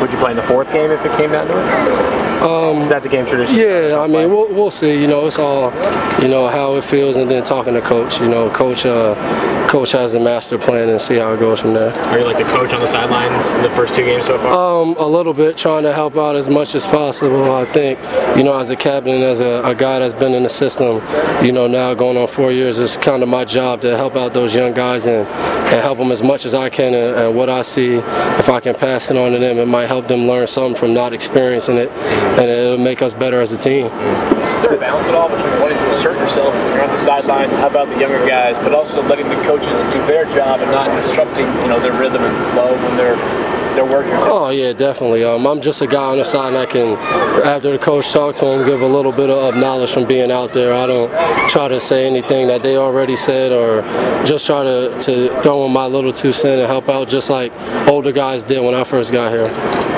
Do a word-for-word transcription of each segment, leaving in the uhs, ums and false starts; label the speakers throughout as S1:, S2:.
S1: Would you play in the fourth game if it came down to it? Um, that's a game tradition.
S2: Yeah, I mean, we'll, we'll see. You know, it's all, you know, how it feels, and then talking to coach. You know, coach, uh, coach has a master plan, and see how it goes from there.
S1: Are you like the coach on the sidelines in the first two games so far?
S2: Um, a little bit, trying to help out as much as possible. I think, you know, as a captain, as a, a guy that's been in the system, you know, now going on four years, it's kind of my job to help out those young guys and, and help them as much as I can. And, and what I see, if I can pass it on to them, it might help them learn something from not experiencing it, and it'll make us better as a team.
S3: Is there a balance at all between wanting to assert yourself when you're on the sidelines and help out the younger guys, but also letting the coaches do their job and not disrupting, you know, their rhythm and flow when they're they're working?
S2: Oh yeah, definitely. Um, I'm just a guy on the side, and I can, after the coach talk to him, give a little bit of knowledge from being out there. I don't try to say anything that they already said, or just try to, to throw in my little two cents and help out, just like older guys did when I first got here.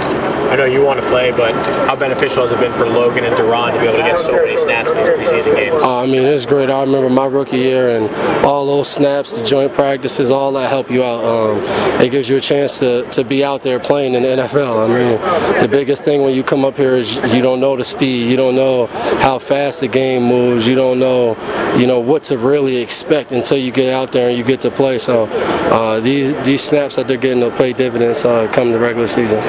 S1: I know you want to play, but how beneficial has it been for Logan and Duran to be able to get so many snaps in these preseason games?
S2: Uh, I mean, it's great. I remember my rookie year, and all those snaps, the joint practices, all that help you out. Um, it gives you a chance to, to be out there playing in the N F L. I mean, the biggest thing when you come up here is you don't know the speed. You don't know how fast the game moves. You don't know, you know, what to really expect until you get out there and you get to play. So uh, these these snaps that they're getting to play dividends uh, come the regular season.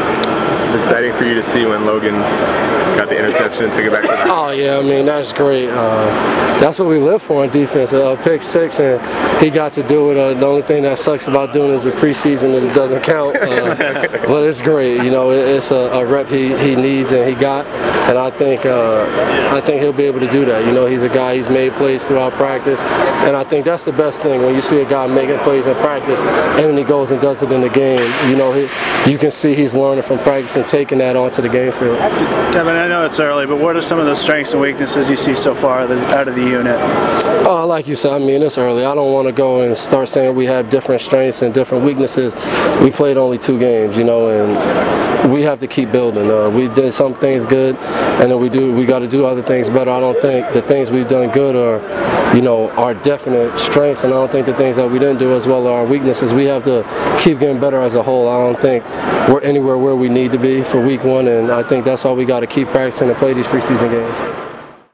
S4: It's exciting for you to see when Logan got the interception and took it back to the house.
S2: Oh yeah, I mean that's great. Uh, that's what we live for in defense. A uh, pick six, and he got to do it. Uh, the only thing that sucks about doing it is the preseason is it doesn't count. Uh, but it's great. You know, it, it's a, a rep he, he needs and he got, and I think uh, I think he'll be able to do that. You know, he's a guy. He's made plays throughout practice, and I think that's the best thing when you see a guy making plays in practice, and then he goes and does it in the game. You know, he, you can see he's learning from practice and taking that onto the game field.
S5: Kevin, I know it's early, but what are some of the strengths and weaknesses you see so far out of the unit?
S2: Uh, like you said, I mean, it's early. I don't want to go and start saying we have different strengths and different weaknesses. We played only two games, you know, and we have to keep building. Uh, we did some things good, and then we do. We got to do other things better. I don't think the things we've done good are, you know, our definite strengths, and I don't think the things that we didn't do as well are our weaknesses. We have to keep getting better as a whole. I don't think we're anywhere where we need to be for week one, and I think that's why we got to keep practicing and play these preseason games.